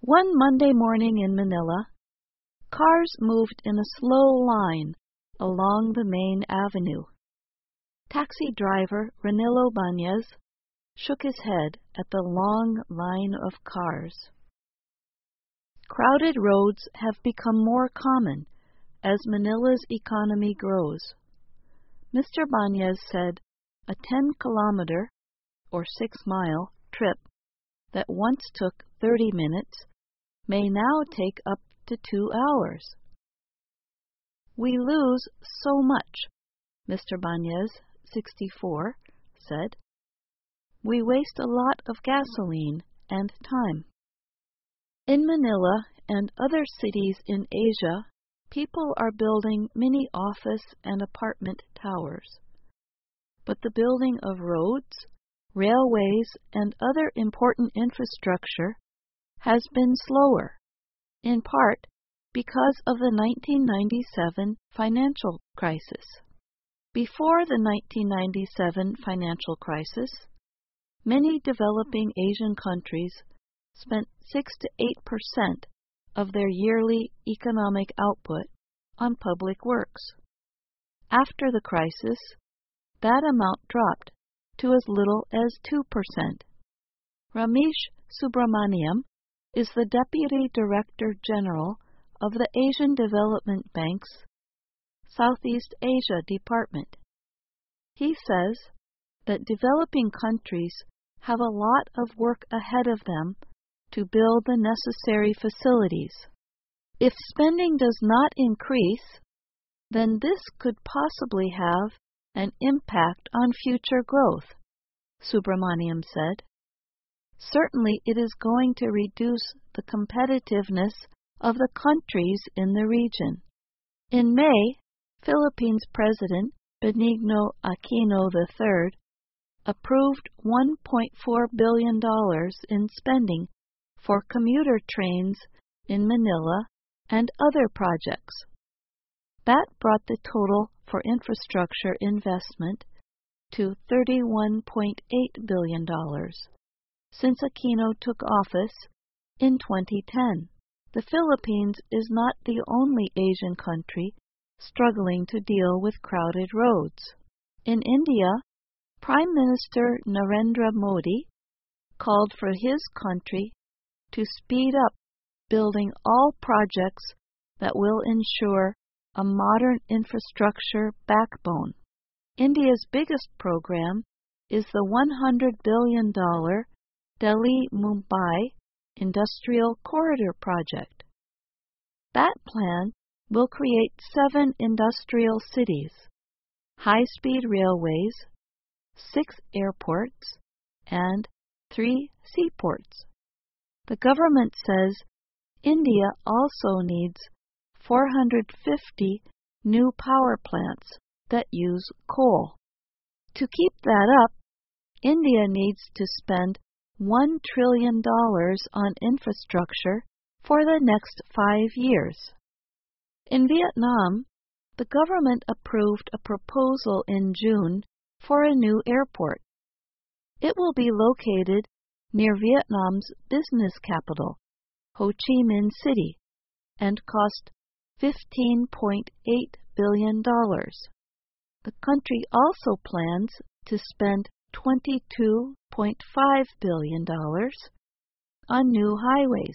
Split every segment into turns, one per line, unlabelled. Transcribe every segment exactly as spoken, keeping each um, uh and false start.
One Monday morning in Manila, cars moved in a slow line along the main avenue. Taxi driver Ranilo Banez shook his head at the long line of cars. Crowded roads have become more common as Manila's economy grows. Mister Banez said a ten-kilometer or six-mile trip that once took thirty minutes may now take up to two hours. We lose so much, Mister Banez, sixty-four, said. We waste a lot of gasoline and time. In Manila and other cities in Asia, people are building mini office and apartment towers. But the building of roads, railways, and other important infrastructure has been slower, in part because of the nineteen ninety-seven financial crisis. Before the nineteen ninety-seven financial crisis, many developing Asian countries spent six to eight percent of their yearly economic output on public works. After the crisis, that amount dropped to as little as two percent. Ramesh Subramaniam is the Deputy Director General of the Asian Development Bank's Southeast Asia Department. He says that developing countries have a lot of work ahead of them to build the necessary facilities. If spending does not increase, then this could possibly have an impact on future growth, Subramaniam said. Certainly it is going to reduce the competitiveness of the countries in the region. In May, Philippines President Benigno Aquino the third approved one point four billion dollars in spending for commuter trains in Manila and other projects. That brought the total for infrastructure investment to thirty-one point eight billion dollars since Aquino took office in twenty ten. The Philippines is not the only Asian country struggling to deal with crowded roads. In India, Prime Minister Narendra Modi called for his country to speed up building all projects that will ensure a modern infrastructure backbone. India's biggest program is the one hundred billion dollars Delhi-Mumbai Industrial Corridor Project. That plan will create seven industrial cities, high-speed railways, six airports, and three seaports. The government says India also needs four hundred fifty new power plants that use coal. To keep that up, India needs to spend one trillion dollars on infrastructure for the next five years. In Vietnam, the government approved a proposal in June for a new airport. It will be located near Vietnam's business capital, Ho Chi Minh City, and cost fifteen point eight billion dollars. The country also plans to spend twenty-two point five billion dollars on new highways.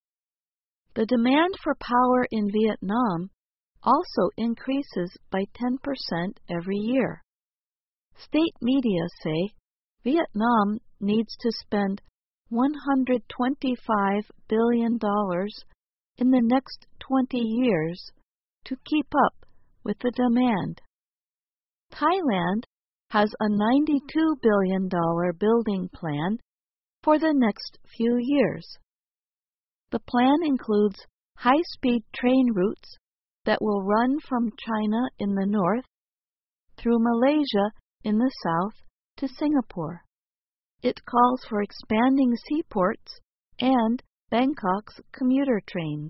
The demand for power in Vietnam also increases by ten percent every year. State media say Vietnam needs to spend one hundred twenty-five billion dollars in the next twenty years to keep up with the demand. Thailand has a ninety-two billion dollars building plan for the next few years. The plan includes high-speed train routes that will run from China in the north through Malaysia in the south to Singapore. It calls for expanding seaports and Bangkok's commuter trains.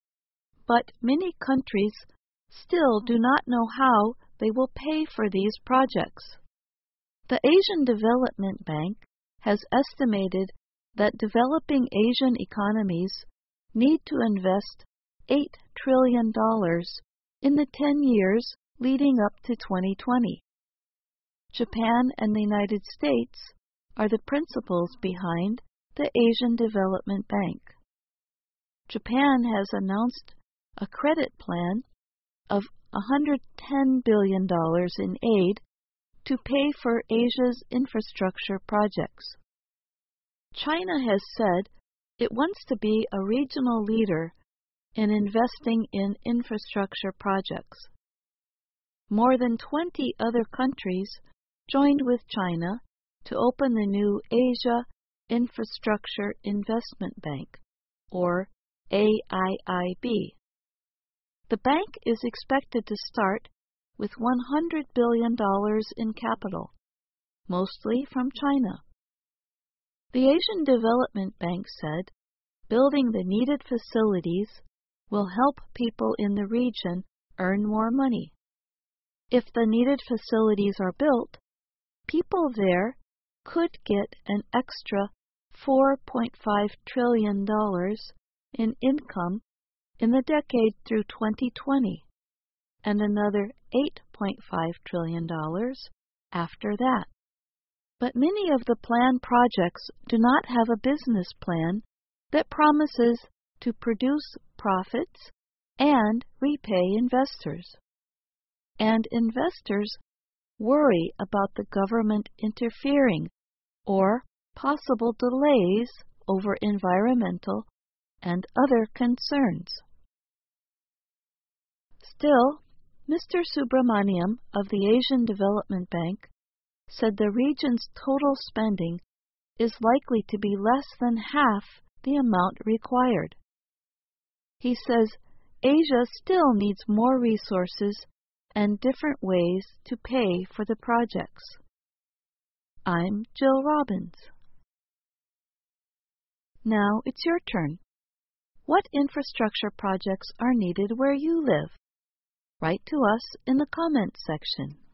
But many countries still do not know how they will pay for these projects. The Asian Development Bank has estimated that developing Asian economies need to invest eight trillion dollars in the ten years leading up to twenty twenty. Japan and the United States are the principals behind the Asian Development Bank. Japan has announced a credit plan of one hundred ten billion dollars in aid to pay for Asia's infrastructure projects. China has said it wants to be a regional leader in investing in infrastructure projects. More than twenty other countries joined with China to open the new Asia Infrastructure Investment Bank, or A I I B. The bank is expected to start with one hundred billion dollars in capital, mostly from China. The Asian Development Bank said building the needed facilities will help people in the region earn more money. If the needed facilities are built, people there could get an extra four point five trillion dollars in income in the decade through twenty twenty, and another eight point five trillion dollars after that. But many of the planned projects do not have a business plan that promises to produce profits and repay investors. And investors worry about the government interfering or possible delays over environmental and other concerns. Still, Mister Subramaniam of the Asian Development Bank said the region's total spending is likely to be less than half the amount required. He says Asia still needs more resources and different ways to pay for the projects. I'm Jill Robbins. Now it's your turn. What infrastructure projects are needed where you live? Write to us in the comments section.